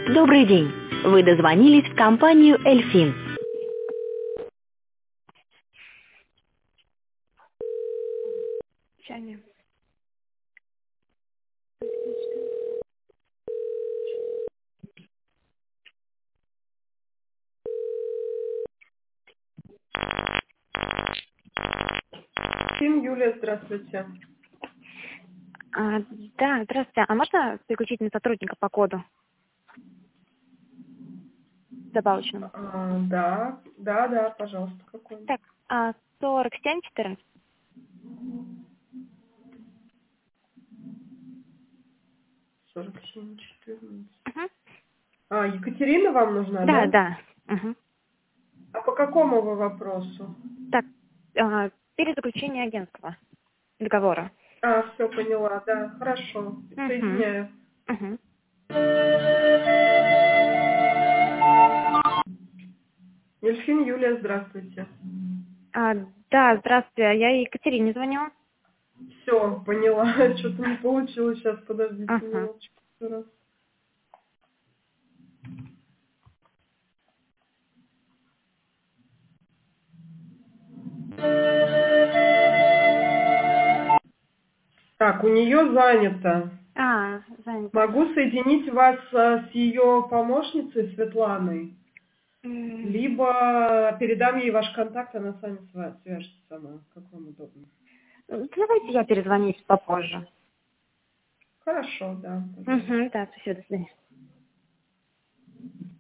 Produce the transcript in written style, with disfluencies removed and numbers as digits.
Добрый день. Вы дозвонились в компанию «Эльфин». Чайник. Тим, Юлия, здравствуйте. Да, здравствуйте. А можно переключить на сотрудника по коду добавочному? Да, пожалуйста, какой? Так, 47-14. 47-14. Угу. Екатерина вам нужна, Да, да? да. Угу. А по какому вы вопросу? Так, перезаключение агентского договора. Все, поняла, да, хорошо. Угу. Соединяю. Угу. Эльфин, Юлия, здравствуйте. Да, здравствуйте. Я Екатерине звоню. Все, поняла. Что-то не получилось. Сейчас, подождите Ага. минуточку. Раз. Так, у нее занято. Занято. Могу соединить вас с ее помощницей Светланой, либо передам ей ваш контакт, она с вами свяжется сама, как вам удобно. Давайте я перезвоню попозже. Хорошо, да, пожалуйста. Угу, да, спасибо, до свидания.